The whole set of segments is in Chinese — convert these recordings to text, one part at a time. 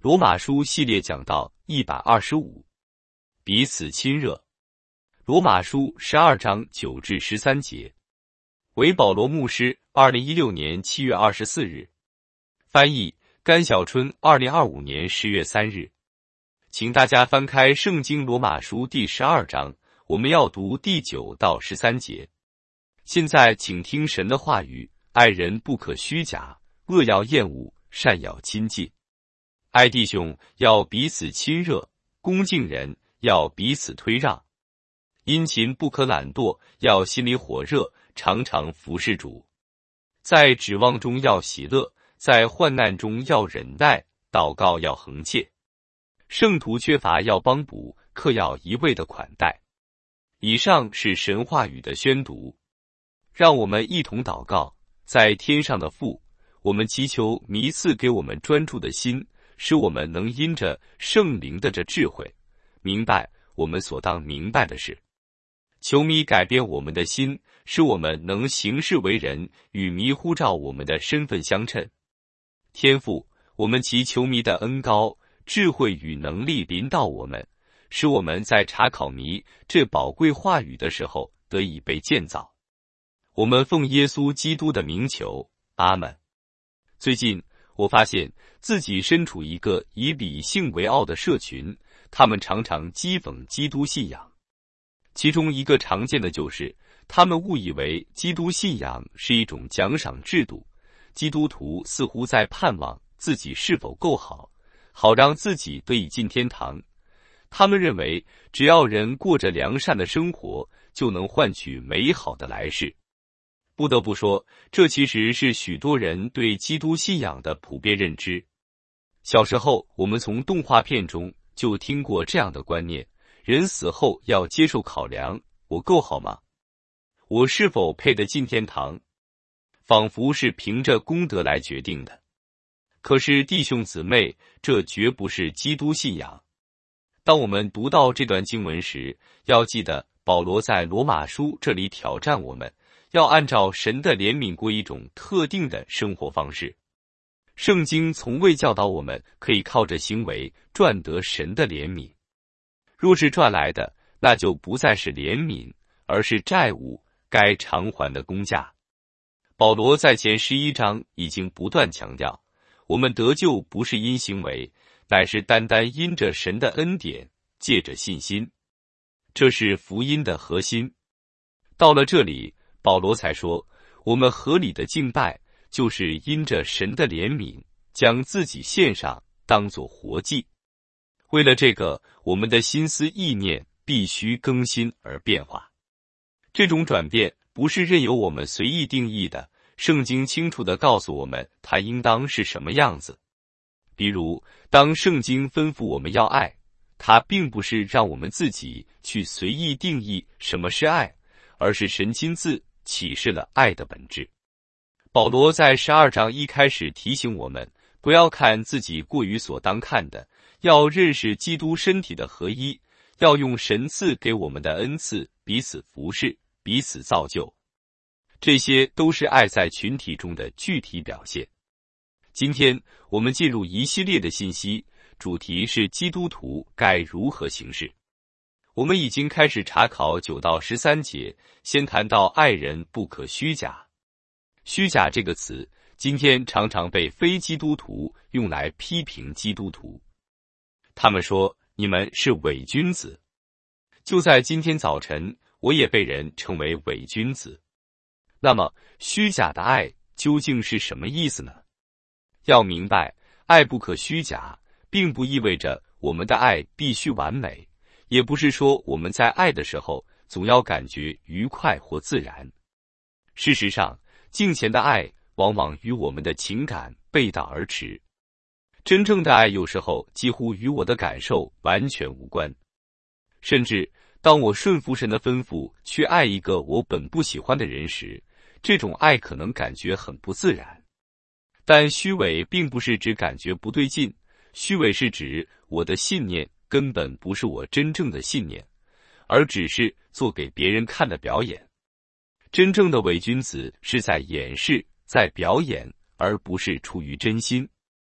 罗马书系列讲到125，彼此亲热。罗马书12章9至13节。为保罗牧师，2016年7月24日。翻译甘小春，2025年10月3日。请大家翻开圣经罗马书第12章，我们要读第9到13节。现在请听神的话语：爱人不可虚假，恶要厌恶，善要亲近。爱弟兄要彼此亲热，恭敬人要彼此推让。殷勤不可懒惰，要心里火热，常常服侍主。在指望中要喜乐，在患难中要忍耐，祷告要恒切。圣徒缺乏要帮补，客要一味的款待。以上是神话语的宣读。让我们一同祷告。在天上的父，我们祈求弥赐给我们专注的心，使我们能因着圣灵的这智慧，明白我们所当明白的事。求弥改变我们的心，使我们能行事为人，与弥呼召我们的身份相称。天父，我们祈求弥的恩膏、智慧与能力临到我们，使我们在查考弥这宝贵话语的时候得以被建造。我们奉耶稣基督的名求，阿们。最近我发现自己身处一个以理性为傲的社群，他们常常讥讽基督信仰。其中一个常见的就是他们误以为基督信仰是一种奖赏制度，基督徒似乎在盼望自己是否够好，好让自己得以进天堂。他们认为只要人过着良善的生活，就能换取美好的来世。不得不说，这其实是许多人对基督信仰的普遍认知。小时候，我们从动画片中就听过这样的观念：人死后要接受考量，我够好吗？我是否配得进天堂？仿佛是凭着功德来决定的。可是弟兄姊妹，这绝不是基督信仰。当我们读到这段经文时，要记得保罗在罗马书这里挑战我们，要按照神的怜悯过一种特定的生活方式。圣经从未教导我们可以靠着行为赚得神的怜悯。若是赚来的，那就不再是怜悯，而是债务，该偿还的工价。保罗在前11章已经不断强调，我们得救不是因行为，乃是单单因着神的恩典，借着信心。这是福音的核心。到了这里，保罗才说，我们合理的敬拜，就是因着神的怜悯，将自己献上，当作活祭。为了这个，我们的心思意念必须更新而变化。这种转变不是任由我们随意定义的，圣经清楚地告诉我们它应当是什么样子。比如，当圣经吩咐我们要爱，它并不是让我们自己去随意定义什么是爱，而是神亲自启示了爱的本质。保罗在12章一开始提醒我们，不要看自己过于所当看的，要认识基督身体的合一，要用神赐给我们的恩赐彼此服侍，彼此造就。这些都是爱在群体中的具体表现。今天我们进入一系列的信息，主题是基督徒该如何行事。我们已经开始查考9到13节，先谈到爱人不可虚假。虚假这个词，今天常常被非基督徒用来批评基督徒。他们说，你们是伪君子。就在今天早晨，我也被人称为伪君子。那么，虚假的爱究竟是什么意思呢？要明白，爱不可虚假，并不意味着我们的爱必须完美，也不是说我们在爱的时候总要感觉愉快或自然。事实上，敬虔的爱往往与我们的情感背道而驰。真正的爱有时候几乎与我的感受完全无关。甚至当我顺服神的吩咐去爱一个我本不喜欢的人时，这种爱可能感觉很不自然。但虚伪并不是指感觉不对劲，虚伪是指我的信念根本不是我真正的信念，而只是做给别人看的表演。真正的伪君子是在掩饰，在表演，而不是出于真心。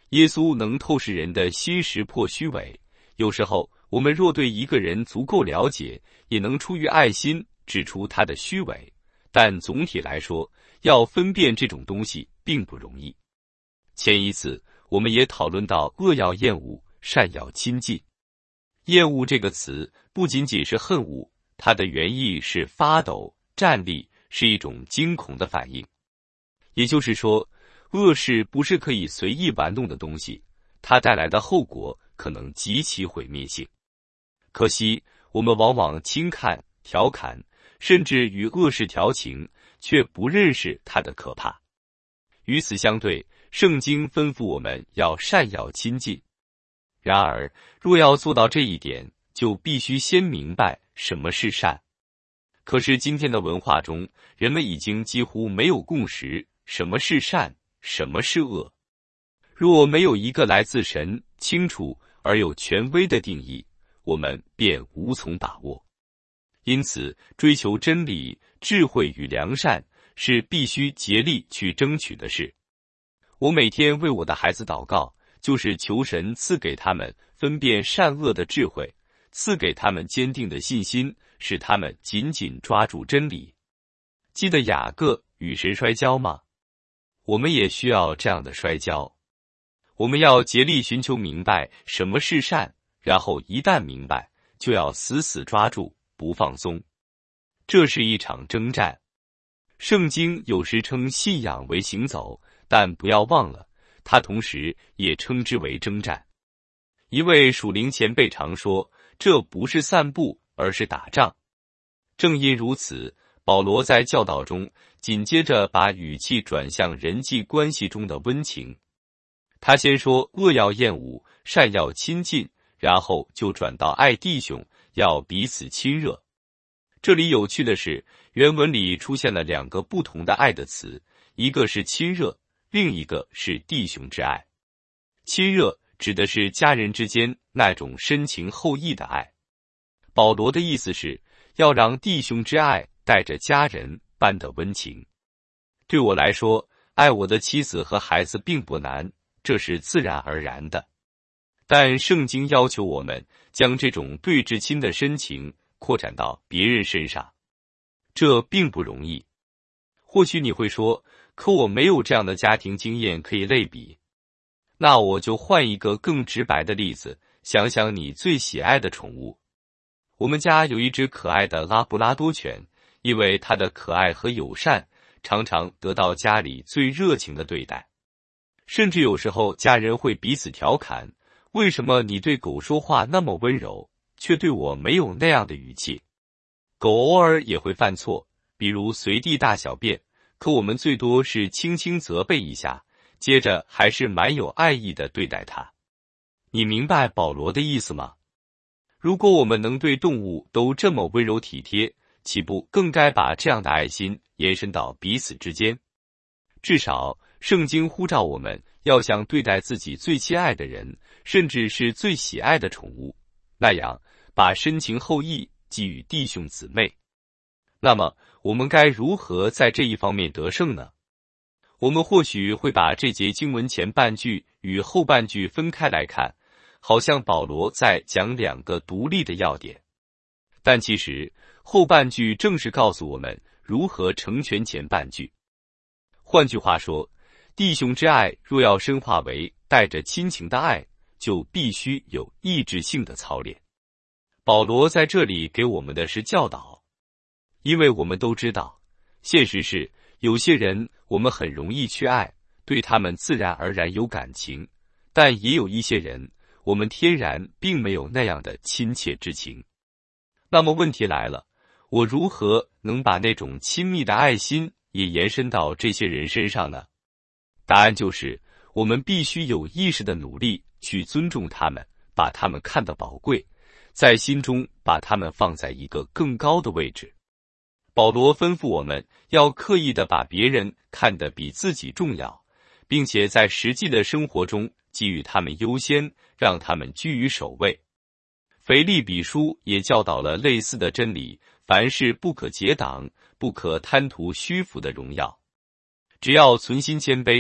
耶稣能透视人的心识破虚伪，有时候我们若对一个人足够了解，也能出于爱心指出他的虚伪，但总体来说，要分辨这种东西并不容易。前一次我们也讨论到恶要厌恶，善要亲近。厌恶这个词不仅仅是恨恶，它的原意是发抖、站立，是一种惊恐的反应。也就是说，恶事不是可以随意玩弄的东西，它带来的后果可能极其毁灭性。可惜，我们往往轻看、调侃，甚至与恶事调情，却不认识它的可怕。与此相对，圣经吩咐我们要善要亲近。然而，若要做到这一点，就必须先明白什么是善。可是今天的文化中，人们已经几乎没有共识，什么是善，什么是恶。若没有一个来自神、清楚而有权威的定义，我们便无从把握。因此，追求真理、智慧与良善是必须竭力去争取的事。我每天为我的孩子祷告，就是求神赐给他们分辨善恶的智慧，赐给他们坚定的信心，使他们紧紧抓住真理。记得雅各与神摔跤吗？我们也需要这样的摔跤。我们要竭力寻求明白什么是善，然后一旦明白，就要死死抓住，不放松。这是一场征战。圣经有时称信仰为行走，但不要忘了，它同时也称之为征战。一位属灵前辈常说，这不是散步，而是打仗。正因如此，保罗在教导中紧接着把语气转向人际关系中的温情。他先说恶要厌恶，善要亲近，然后就转到爱弟兄，要彼此亲热。这里有趣的是，原文里出现了两个不同的爱的词，一个是亲热，另一个是弟兄之爱。亲热指的是家人之间那种深情厚谊的爱。保罗的意思是要让弟兄之爱带着家人般的温情。对我来说，爱我的妻子和孩子并不难，这是自然而然的。但圣经要求我们将这种对至亲的深情扩展到别人身上，这并不容易。或许你会说，可我没有这样的家庭经验可以类比。那我就换一个更直白的例子，想想你最喜爱的宠物。我们家有一只可爱的拉布拉多犬，因为它的可爱和友善，常常得到家里最热情的对待。甚至有时候家人会彼此调侃，为什么你对狗说话那么温柔，却对我没有那样的语气？狗偶尔也会犯错，比如随地大小便，可我们最多是轻轻责备一下，接着还是蛮有爱意地对待它。你明白保罗的意思吗？如果我们能对动物都这么温柔体贴，岂不更该把这样的爱心延伸到彼此之间？至少圣经呼召我们要像对待自己最亲爱的人，甚至是最喜爱的宠物，那样把深情厚谊给予弟兄姊妹。那么我们该如何在这一方面得胜呢？我们或许会把这节经文前半句与后半句分开来看，好像保罗在讲两个独立的要点。但其实后半句正是告诉我们如何成全前半句。换句话说，弟兄之爱若要深化为带着亲情的爱，就必须有意志性的操练。保罗在这里给我们的是教导，因为我们都知道，现实是有些人我们很容易去爱，对他们自然而然有感情，但也有一些人我们天然并没有那样的亲切之情。那么问题来了，我如何能把那种亲密的爱心也延伸到这些人身上呢？答案就是我们必须有意识的努力去尊重他们，把他们看得宝贵，在心中把他们放在一个更高的位置。保罗吩咐我们要刻意地把别人看得比自己重要，并且在实际的生活中给予他们优先，让他们居于首位。腓立比书也教导了类似的真理，凡事不可结党，不可贪图虚浮的荣耀，只要存心谦卑，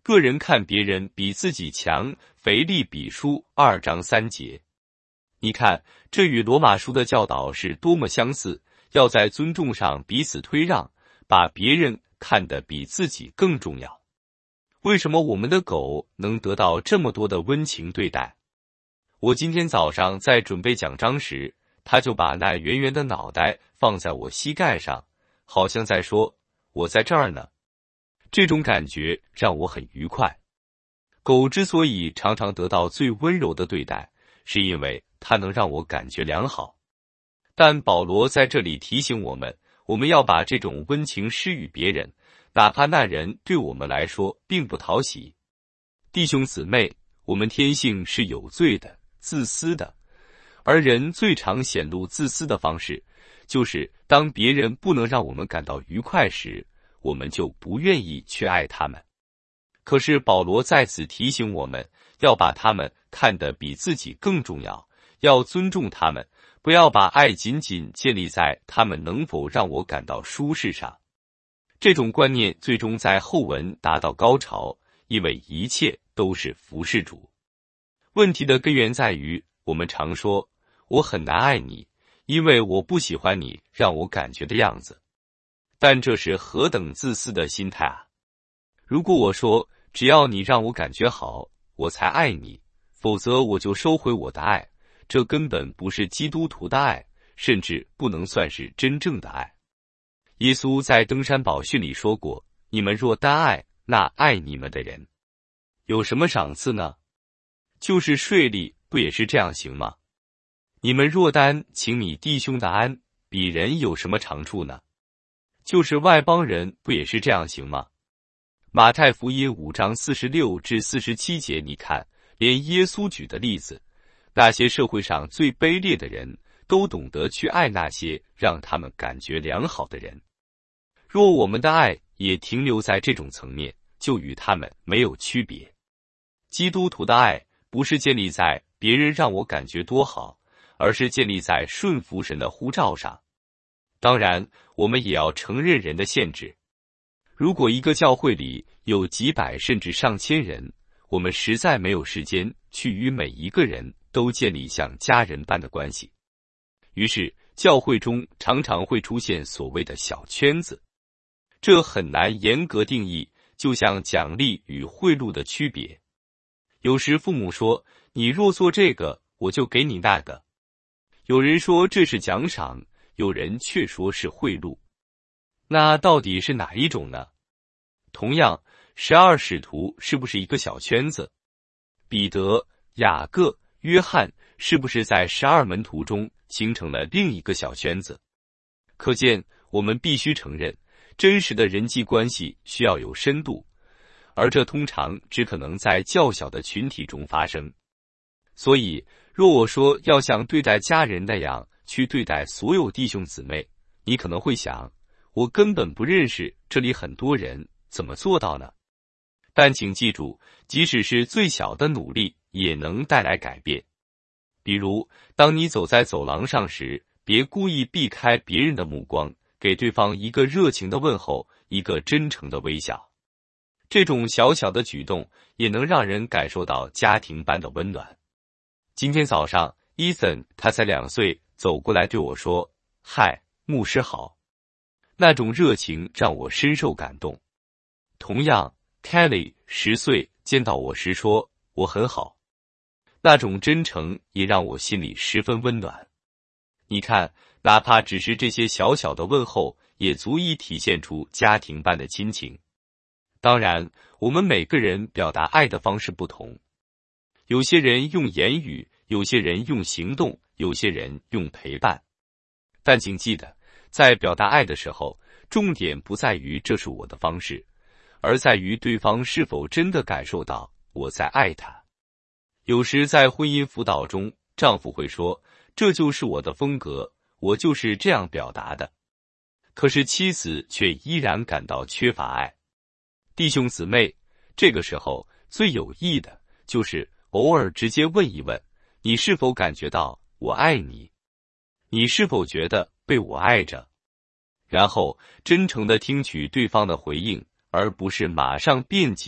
个人看别人比自己强，腓立比书2章3节。你看，这与罗马书的教导是多么相似，要在尊重上彼此推让，把别人看得比自己更重要。为什么我们的狗能得到这么多的温情对待？我今天早上在准备讲章时，它就把那圆圆的脑袋放在我膝盖上，好像在说，我在这儿呢。这种感觉让我很愉快。狗之所以常常得到最温柔的对待，是因为它能让我感觉良好。但保罗在这里提醒我们，我们要把这种温情施予别人，哪怕那人对我们来说并不讨喜。弟兄姊妹，我们天性是有罪的、自私的，而人最常显露自私的方式，就是当别人不能让我们感到愉快时，我们就不愿意去爱他们。可是保罗在此提醒我们，要把他们看得比自己更重要，要尊重他们，不要把爱仅仅建立在他们能否让我感到舒适上。这种观念最终在后文达到高潮，因为一切都是服侍主。问题的根源在于，我们常说，我很难爱你，因为我不喜欢你让我感觉的样子。但这是何等自私的心态啊！如果我说，只要你让我感觉好，我才爱你，否则我就收回我的爱，这根本不是基督徒的爱，甚至不能算是真正的爱。耶稣在登山宝训里说过，你们若单爱那爱你们的人，有什么赏赐呢？就是税吏，不也是这样行吗？你们若单请你弟兄的安，比人有什么长处呢？就是外邦人，不也是这样行吗？马太福音5章46至47节，你看，连耶稣举的例子，那些社会上最卑劣的人都懂得去爱那些让他们感觉良好的人。若我们的爱也停留在这种层面，就与他们没有区别。基督徒的爱不是建立在别人让我感觉多好，而是建立在顺服神的呼召上。当然，我们也要承认人的限制。如果一个教会里有几百甚至上千人，我们实在没有时间去与每一个人都建立像家人般的关系。于是，教会中常常会出现所谓的小圈子，这很难严格定义，就像奖励与贿赂的区别。有时父母说，你若做这个，我就给你那个。有人说这是奖赏，有人却说是贿赂。那到底是哪一种呢？同样，12使徒是不是一个小圈子？彼得、雅各、约翰是不是在12门徒中形成了另一个小圈子？可见，我们必须承认，真实的人际关系需要有深度，而这通常只可能在较小的群体中发生。所以，若我说要像对待家人那样去对待所有弟兄姊妹，你可能会想，我根本不认识这里很多人，怎么做到呢？但请记住，即使是最小的努力也能带来改变。比如，当你走在走廊上时，别故意避开别人的目光，给对方一个热情的问候，一个真诚的微笑。这种小小的举动也能让人感受到家庭般的温暖。今天早上，伊森他才2岁，走过来对我说：“嗨，牧师好。”那种热情让我深受感动。同样 ，Kelly 10岁见到我时说：“我很好。”那种真诚也让我心里十分温暖。你看，哪怕只是这些小小的问候，也足以体现出家庭般的亲情。当然，我们每个人表达爱的方式不同。有些人用言语，有些人用行动，有些人用陪伴。但请记得，在表达爱的时候，重点不在于这是我的方式，而在于对方是否真的感受到我在爱他。有时在婚姻辅导中，丈夫会说，这就是我的风格，我就是这样表达的。可是妻子却依然感到缺乏爱。弟兄姊妹，这个时候最有益的就是偶尔直接问一问，你是否感觉到我爱你？你是否觉得被我爱着？然后真诚地听取对方的回应，而不是马上辩解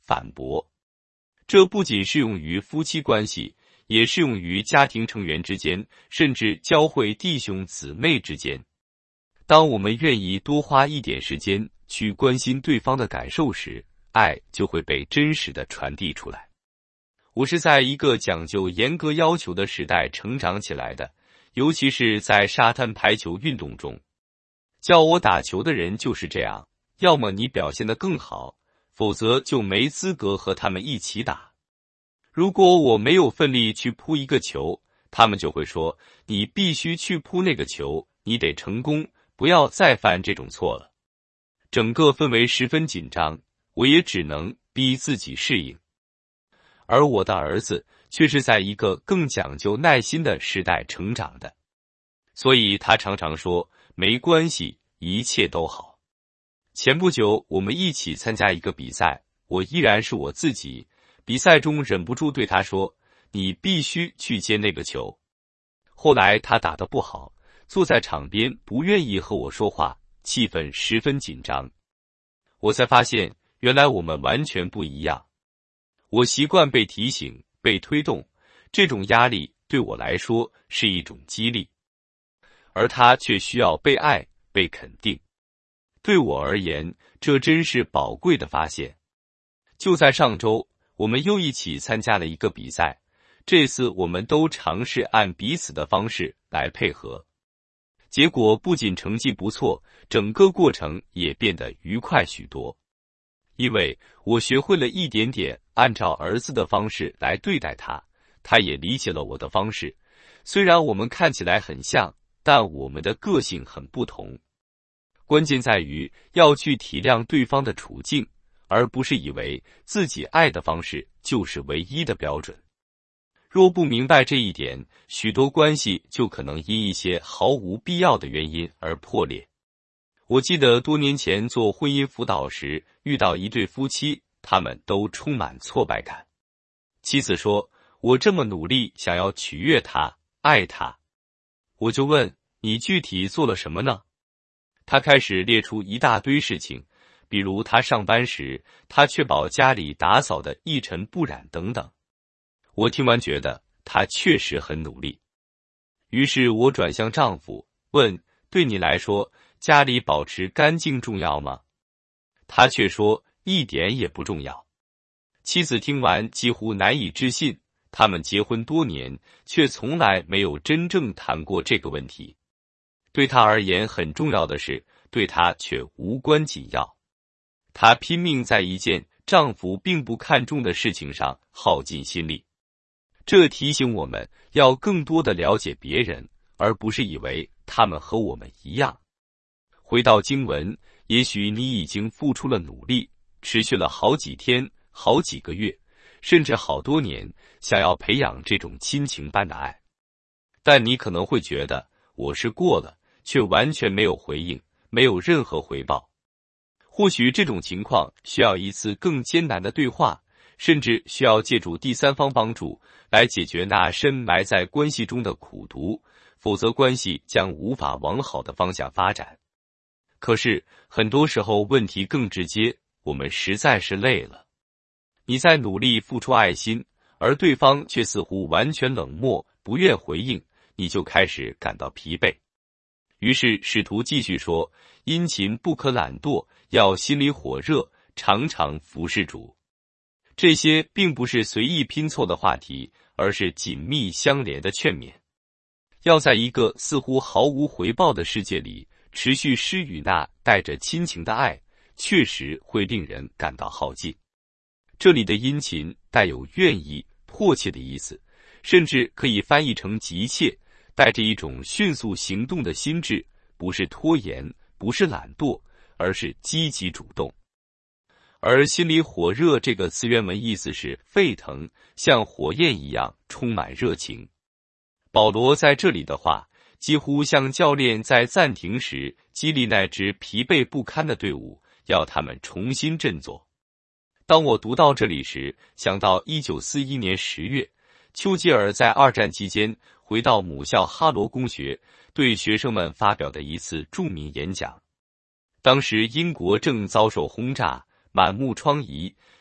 反驳。这不仅适用于夫妻关系，也适用于家庭成员之间，甚至教会弟兄姊妹之间。当我们愿意多花一点时间去关心对方的感受时，爱就会被真实的传递出来。我是在一个讲究严格要求的时代成长起来的，尤其是在沙滩排球运动中。教我打球的人就是这样，要么你表现得更好，否则就没资格和他们一起打。如果我没有奋力去扑一个球，他们就会说，你必须去扑那个球，你得成功，不要再犯这种错了。整个氛围十分紧张，我也只能逼自己适应。而我的儿子却是在一个更讲究耐心的时代成长的，所以他常常说，没关系，一切都好。前不久我们一起参加一个比赛，我依然是我自己，比赛中忍不住对他说，你必须去接那个球。后来他打得不好，坐在场边不愿意和我说话，气氛十分紧张。我才发现，原来我们完全不一样。我习惯被提醒、被推动，这种压力对我来说是一种激励，而他却需要被爱、被肯定。对我而言，这真是宝贵的发现。就在上周，我们又一起参加了一个比赛，这次我们都尝试按彼此的方式来配合。结果不仅成绩不错，整个过程也变得愉快许多。因为我学会了一点点按照儿子的方式来对待他，他也理解了我的方式。虽然我们看起来很像，但我们的个性很不同。关键在于要去体谅对方的处境，而不是以为自己爱的方式就是唯一的标准。若不明白这一点，许多关系就可能因一些毫无必要的原因而破裂。我记得多年前做婚姻辅导时，遇到一对夫妻，他们都充满挫败感。妻子说，我这么努力想要取悦他、爱他。我就问，你具体做了什么呢？他开始列出一大堆事情，比如他上班时，他确保家里打扫得一尘不染等等。我听完觉得他确实很努力。于是我转向丈夫，问，对你来说，家里保持干净重要吗？他却说，一点也不重要。妻子听完几乎难以置信，他们结婚多年，却从来没有真正谈过这个问题。对他而言很重要的事，对他却无关紧要。她拼命在一件丈夫并不看重的事情上耗尽心力。这提醒我们要更多的了解别人，而不是以为他们和我们一样。回到经文，也许你已经付出了努力，持续了好几天、好几个月，甚至好多年，想要培养这种亲情般的爱。但你可能会觉得，我是过了，却完全没有回应，没有任何回报。或许这种情况需要一次更艰难的对话，甚至需要借助第三方帮助来解决那深埋在关系中的苦毒，否则关系将无法往好的方向发展。可是很多时候问题更直接，我们实在是累了。你在努力付出爱心，而对方却似乎完全冷漠，不愿回应，你就开始感到疲惫。于是使徒继续说，殷勤不可懒惰，要心里火热，常常服侍主。这些并不是随意拼凑的话题，而是紧密相连的劝勉。要在一个似乎毫无回报的世界里持续施予那带着亲情的爱，确实会令人感到耗尽。这里的殷勤带有愿意、迫切的意思，甚至可以翻译成急切，带着一种迅速行动的心智，不是拖延，不是懒惰，而是积极主动。而心里火热这个词原文意思是沸腾，像火焰一样充满热情。保罗在这里的话，几乎像教练在暂停时激励那支疲惫不堪的队伍，要他们重新振作。当我读到这里时，想到1941年10月，丘吉尔在二战期间回到母校哈罗公学，对学生们发表的一次著名演讲。当时英国正遭受轰炸，满目疮痍，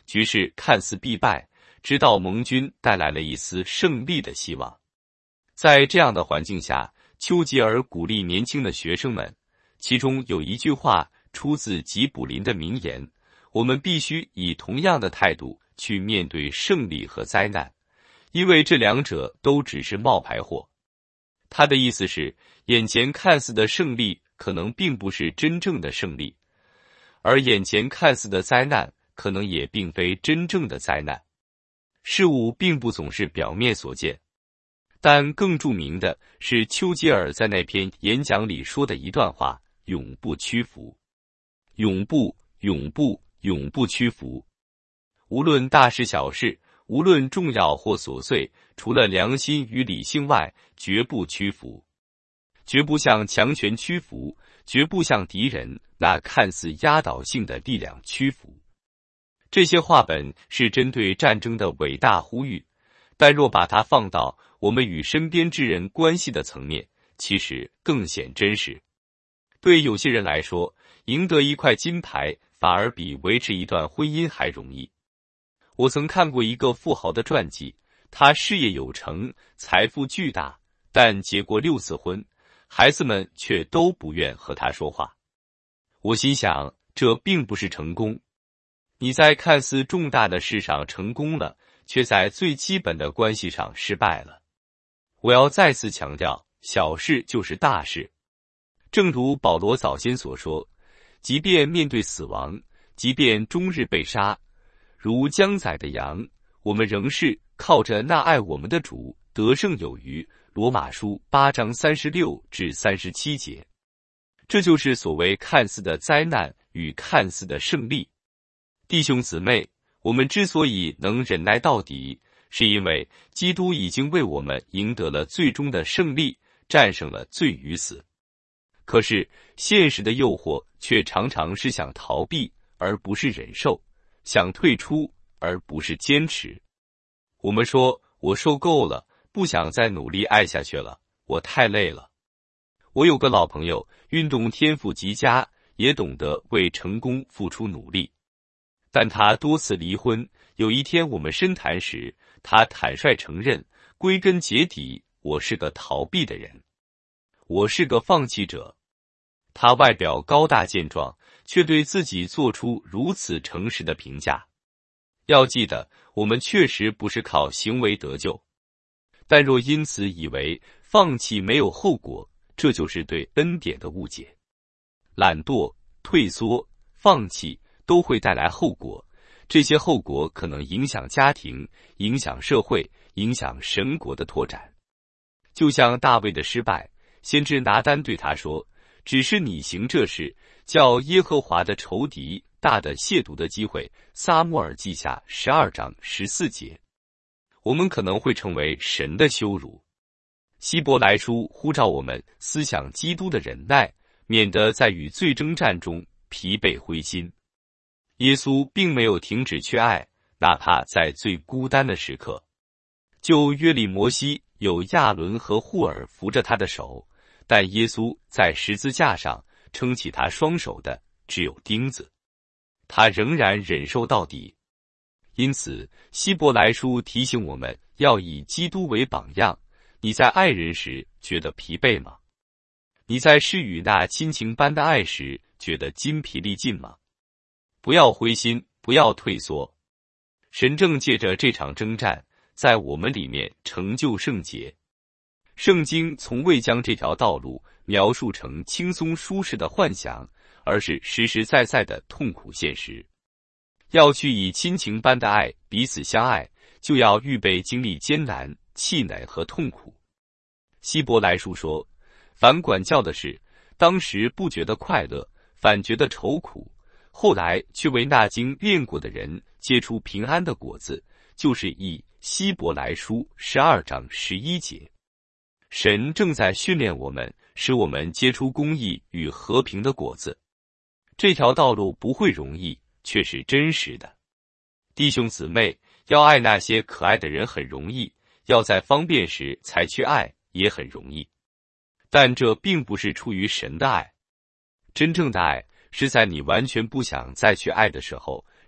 局势看似必败，直到盟军带来了一丝胜利的希望。在这样的环境下，丘吉尔鼓励年轻的学生们，其中有一句话出自吉卜林的名言：我们必须以同样的态度去面对胜利和灾难，因为这两者都只是冒牌货。他的意思是，眼前看似的胜利可能并不是真正的胜利，而眼前看似的灾难可能也并非真正的灾难。事物并不总是表面所见。但更著名的是丘吉尔在那篇演讲里说的一段话：永不屈服，永不屈服。无论大事小事，无论重要或琐碎，除了良心与理性外，绝不屈服，绝不向强权屈服，绝不向敌人那看似压倒性的力量屈服。这些话本是针对战争的伟大呼吁，但若把它放到我们与身边之人关系的层面，其实更显真实。对有些人来说，赢得一块金牌反而比维持一段婚姻还容易。我曾看过一个富豪的传记，他事业有成，财富巨大，但结过6次婚，孩子们却都不愿和他说话。我心想，这并不是成功。你在看似重大的事上成功了，却在最基本的关系上失败了。我要再次强调，小事就是大事。正如保罗早先所说，即便面对死亡，即便终日被杀，如将宰的羊，我们仍是靠着那爱我们的主得胜有余。罗马书8章36至37节。这就是所谓看似的灾难与看似的胜利。弟兄姊妹，我们之所以能忍耐到底，是因为基督已经为我们赢得了最终的胜利，战胜了罪与死。可是现实的诱惑却常常是想逃避，而不是忍受；想退出，而不是坚持。我们说，我受够了，不想再努力爱下去了，我太累了。我有个老朋友，运动天赋极佳，也懂得为成功付出努力。但他多次离婚，有一天我们深谈时，他坦率承认，归根结底，我是个逃避的人，我是个放弃者。他外表高大健壮，却对自己做出如此诚实的评价。要记得，我们确实不是靠行为得救，但若因此以为放弃没有后果，这就是对恩典的误解。懒惰、退缩、放弃都会带来后果，这些后果可能影响家庭，影响社会，影响神国的拓展。就像大卫的失败，先知拿单对他说，只是你行这事，叫耶和华的仇敌大的亵渎的机会。撒母耳记下12章14节。我们可能会成为神的羞辱。希伯来书呼召我们思想基督的忍耐，免得在与罪征战中疲惫灰心。耶稣并没有停止去爱，哪怕在最孤单的时刻。旧约里摩西有亚伦和户尔扶着他的手，但耶稣在十字架上撑起他双手的只有钉子，他仍然忍受到底。因此，希伯来书提醒我们要以基督为榜样。你在爱人时觉得疲惫吗？你在施予那亲情般的爱时觉得筋疲力尽吗？不要灰心，不要退缩。神正借着这场征战，在我们里面成就圣洁。圣经从未将这条道路描述成轻松舒适的幻想，而是实实在在的痛苦现实。要去以亲情般的爱彼此相爱，就要预备经历艰难、气馁和痛苦。希伯来书说，凡管教的事，当时不觉得快乐，反觉得愁苦，后来却为那经练过的人结出平安的果子，就是以希伯来书12章11节。神正在训练我们，使我们结出公义与和平的果子。这条道路不会容易，却是真实的。弟兄姊妹，要爱那些可爱的人很容易，要在方便时才去爱也很容易。但这并不是出于神的爱。真正的爱是在你完全不想再去爱的时候，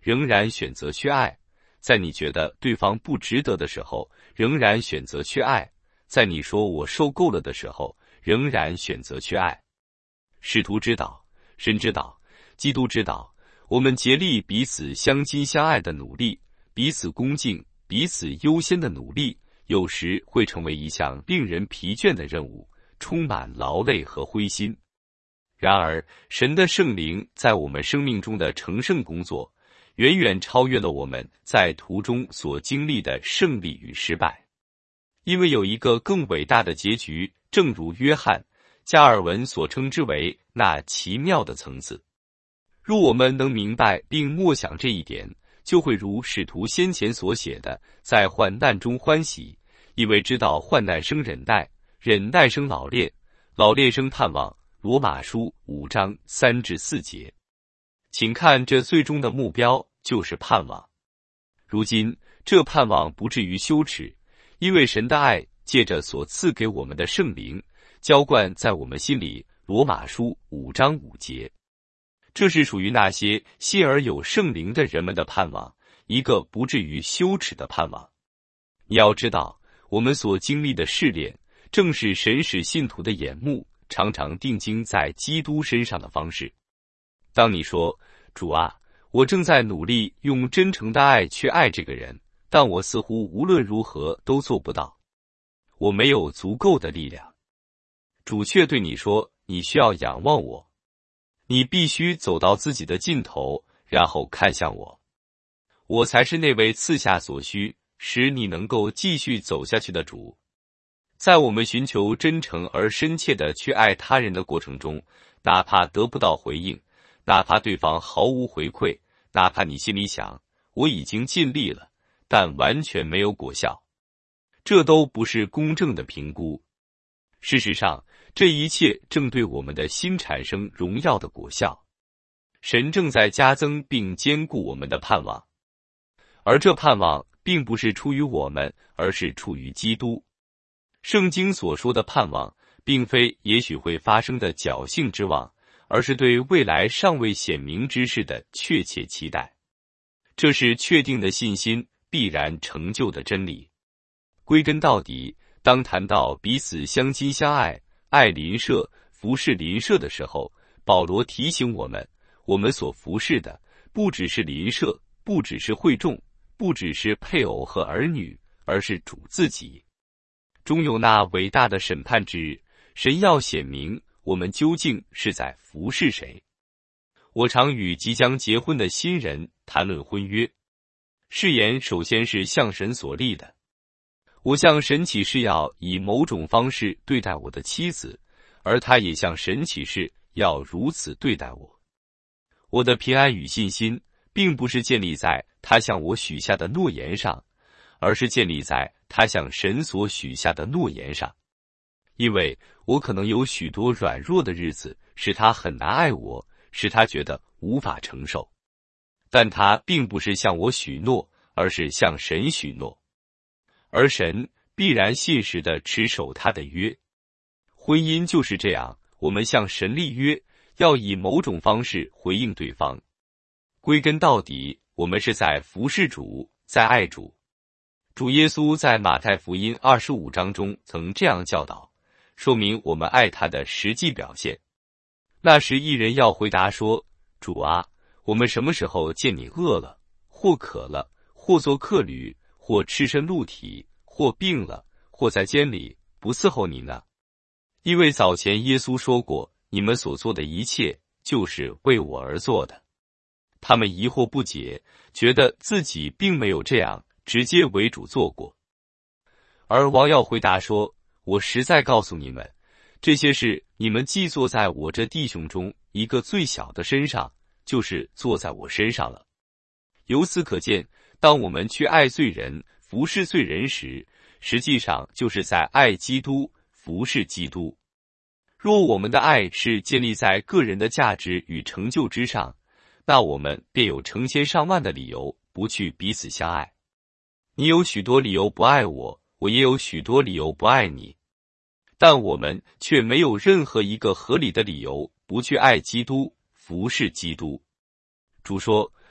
仍然选择去爱；在你觉得对方不值得的时候，仍然选择去爱；在你说我受够了的时候，仍然选择去爱。使徒知道，神知道，基督知道，我们竭力彼此相亲相爱的努力，彼此恭敬、彼此优先的努力，有时会成为一项令人疲倦的任务，充满劳累和灰心。然而，神的圣灵在我们生命中的成圣工作，远远超越了我们在途中所经历的胜利与失败。因为有一个更伟大的结局，正如约翰·加尔文所称之为那奇妙的层次。若我们能明白并默想这一点，就会如使徒先前所写的，在患难中欢喜，因为知道患难生忍耐，忍耐生老练，老练生盼望。罗马书5章3至4节。请看，这最终的目标就是盼望。如今，这盼望不至于羞耻，因为神的爱借着所赐给我们的圣灵，浇灌在我们心里。罗马书5章5节。这是属于那些信而有圣灵的人们的盼望，一个不至于羞耻的盼望。你要知道，我们所经历的试炼，正是神使信徒的眼目常常定睛在基督身上的方式。当你说，主啊，我正在努力用真诚的爱去爱这个人，但我似乎无论如何都做不到，我没有足够的力量。主却对你说，你需要仰望我，你必须走到自己的尽头，然后看向我。我才是那位赐下所需，使你能够继续走下去的主。在我们寻求真诚而深切的去爱他人的过程中，哪怕得不到回应，哪怕对方毫无回馈，哪怕你心里想，我已经尽力了，但完全没有果效，这都不是公正的评估。事实上，这一切正对我们的心产生荣耀的果效。神正在加增并坚固我们的盼望，而这盼望并不是出于我们，而是出于基督。圣经所说的盼望，并非也许会发生的侥幸之望，而是对未来尚未显明之事的确切期待。这是确定的信心必然成就的真理。归根到底，当谈到彼此相亲相爱、爱邻舍、服侍邻舍的时候，保罗提醒我们，我们所服侍的不只是邻舍，不只是会众，不只是配偶和儿女，而是主自己。终有那伟大的审判之日，神要显明我们究竟是在服侍谁。我常与即将结婚的新人谈论婚约，誓言首先是向神所立的。我向神起誓要以某种方式对待我的妻子，而他也向神起誓要如此对待我。我的平安与信心，并不是建立在他向我许下的诺言上，而是建立在他向神所许下的诺言上。因为我可能有许多软弱的日子，使他很难爱我，使他觉得无法承受。但他并不是向我许诺，而是向神许诺。而神必然信实地持守他的约。婚姻就是这样，我们向神立约，要以某种方式回应对方。归根到底，我们是在服侍主，在爱主。主耶稣在马太福音25章中曾这样教导，说明我们爱他的实际表现。那时一人要回答说，主啊，我们什么时候见你饿了，或渴了，或做客旅，或赤身露体，或病了，或在监里，不伺候你呢？因为早前耶稣说过，你们所做的一切，就是为我而做的。他们疑惑不解，觉得自己并没有这样直接为主做过。而王要回答说，我实在告诉你们，这些事你们既做在我这弟兄中一个最小的身上，就是做在我身上了。由此可见，当我们去爱罪人、服侍罪人时，实际上就是在爱基督、服侍基督。若我们的爱是建立在个人的价值与成就之上，那我们便有成千上万的理由不去彼此相爱。你有许多理由不爱我，我也有许多理由不爱你，但我们却没有任何一个合理的理由不去爱基督、服侍基督。主说，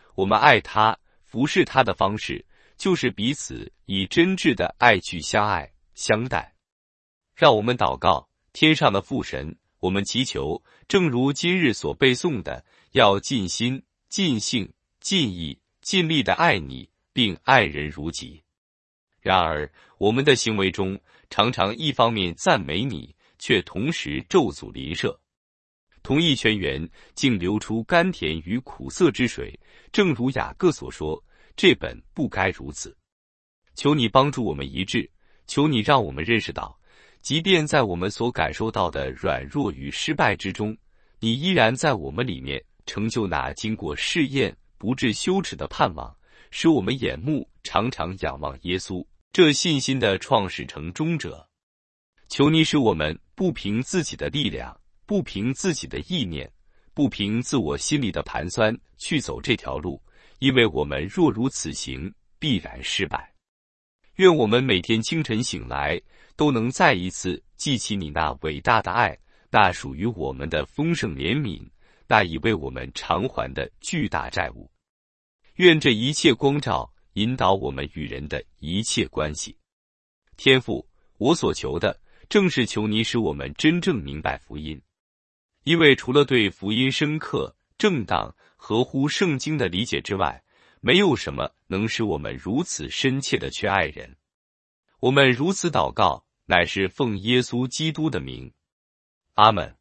我们爱他、服侍他的方式，就是彼此以真挚的爱去相爱、相待。让我们祷告，天上的父神，我们祈求，正如今日所背诵的，要尽心、尽性、尽意、尽力地爱你，并爱人如己。然而，我们的行为中，常常一方面赞美你，却同时咒诅邻舍。同一泉源竟流出甘甜与苦涩之水，正如雅各所说，这本不该如此。求你帮助我们一致，求你让我们认识到，即便在我们所感受到的软弱与失败之中，你依然在我们里面成就那经过试验不致羞耻的盼望，使我们眼目常常仰望耶稣，这信心的创始成终者。求你使我们不凭自己的力量，不凭自己的意念，不凭自我心里的盘算去走这条路，因为我们若如此行，必然失败。愿我们每天清晨醒来，都能再一次记起你那伟大的爱，那属于我们的丰盛怜悯，那已为我们偿还的巨大债务。愿这一切光照引导我们与人的一切关系。天父，我所求的正是求你使我们真正明白福音，因为除了对福音深刻、正当、合乎圣经的理解之外，没有什么能使我们如此深切地去爱人。我们如此祷告，乃是奉耶稣基督的名。阿们。